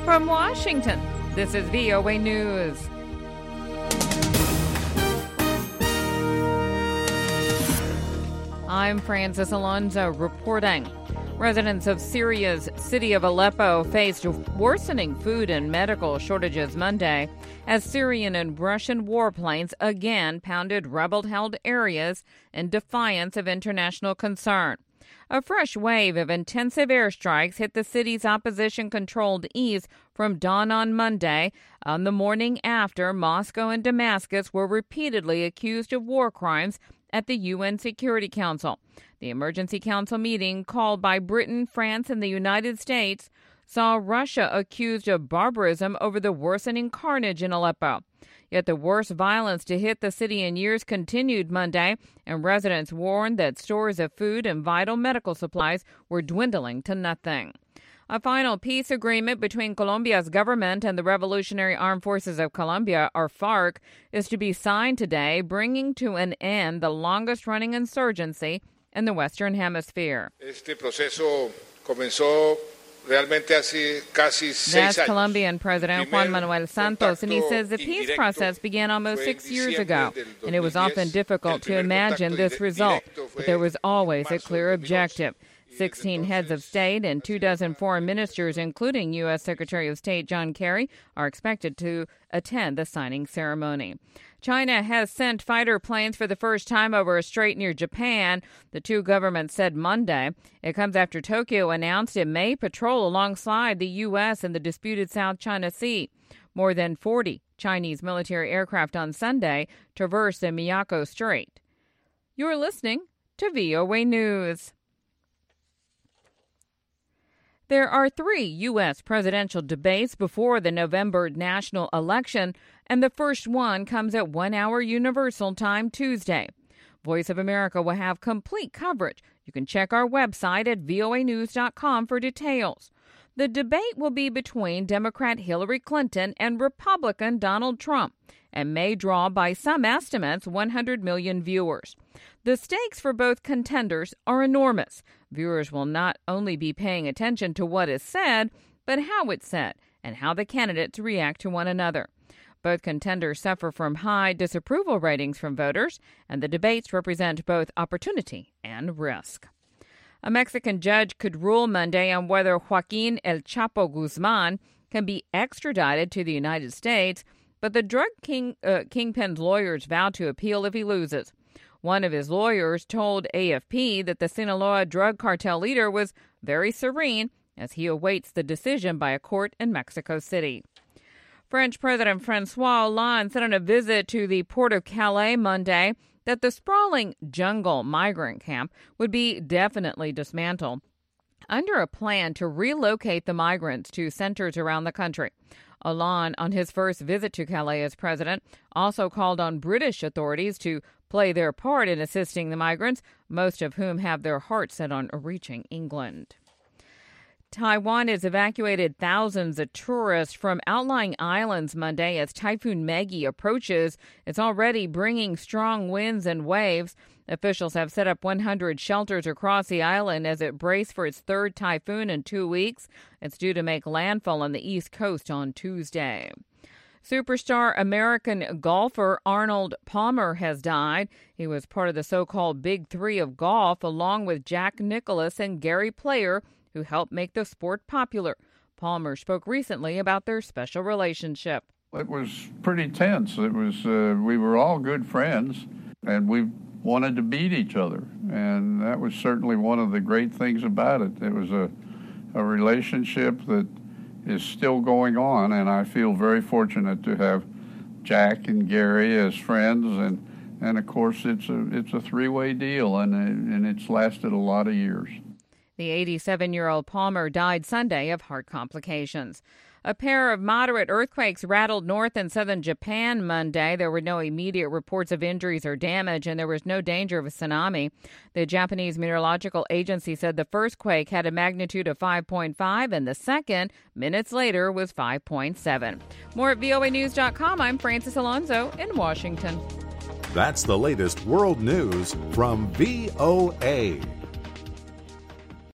From Washington, this is VOA News. I'm Francis Alonso reporting. Residents of Syria's city of Aleppo faced worsening food and medical shortages Monday as Syrian and Russian warplanes again pounded rebel-held areas in defiance of international concern. A fresh wave of intensive airstrikes hit the city's opposition-controlled east from dawn on Monday, on the morning after Moscow and Damascus were repeatedly accused of war crimes at the UN Security Council. The Emergency Council meeting, called by Britain, France, and the United States, saw Russia accused of barbarism over the worsening carnage in Aleppo. Yet the worst violence to hit the city in years continued Monday, and residents warned that stores of food and vital medical supplies were dwindling to nothing. A final peace agreement between Colombia's government and the Revolutionary Armed Forces of Colombia, or FARC, is to be signed today, bringing to an end the longest-running insurgency in the Western Hemisphere. That's Colombian President Juan Manuel Santos, and he says the peace process began almost 6 years ago, and it was often difficult to imagine this result, but there was always a clear objective. 16 heads of state and 24 foreign ministers, including U.S. Secretary of State John Kerry, are expected to attend the signing ceremony. China has sent fighter planes for the first time over a strait near Japan, the two governments said Monday. It comes after Tokyo announced it may patrol alongside the U.S. in the disputed South China Sea. More than 40 Chinese military aircraft on Sunday traversed the Miyako Strait. You're listening to VOA News. There are 3 U.S. presidential debates before the November national election, and the first one comes at 1 hour Universal Time Tuesday. Voice of America will have complete coverage. You can check our website at voanews.com for details. The debate will be between Democrat Hillary Clinton and Republican Donald Trump and may draw, by some estimates, 100 million viewers. The stakes for both contenders are enormous. Viewers will not only be paying attention to what is said, but how it's said and how the candidates react to one another. Both contenders suffer from high disapproval ratings from voters, and the debates represent both opportunity and risk. A Mexican judge could rule Monday on whether Joaquin El Chapo Guzman can be extradited to the United States, but the drug kingpin's lawyers vow to appeal if he loses. One of his lawyers told AFP that the Sinaloa drug cartel leader was very serene as he awaits the decision by a court in Mexico City. French President François Hollande said on a visit to the port of Calais Monday that the sprawling jungle migrant camp would be definitely dismantled under a plan to relocate the migrants to centers around the country. Hollande, on his first visit to Calais as president, also called on British authorities to play their part in assisting the migrants, most of whom have their hearts set on reaching England. Taiwan has evacuated thousands of tourists from outlying islands Monday as Typhoon Maggie approaches. It's already bringing strong winds and waves. Officials have set up 100 shelters across the island as it braces for its third typhoon in 2 weeks. It's due to make landfall on the East Coast on Tuesday. Superstar American golfer Arnold Palmer has died. He was part of the so-called Big Three of golf, along with Jack Nicklaus and Gary Player, who helped make the sport popular. Palmer spoke recently about their special relationship. It was pretty tense. It was we were all good friends, and we wanted to beat each other, and that was certainly one of the great things about it. It was a relationship that is still going on, and I feel very fortunate to have Jack and Gary as friends, and of course it's a three-way deal, and it's lasted a lot of years. The 87-year-old Palmer died Sunday of heart complications. A pair of moderate earthquakes rattled north and southern Japan Monday. There were no immediate reports of injuries or damage, and there was no danger of a tsunami. The Japanese Meteorological Agency said the first quake had a magnitude of 5.5, and the second, minutes later, was 5.7. More at voanews.com. I'm Francis Alonso in Washington. That's the latest world news from VOA.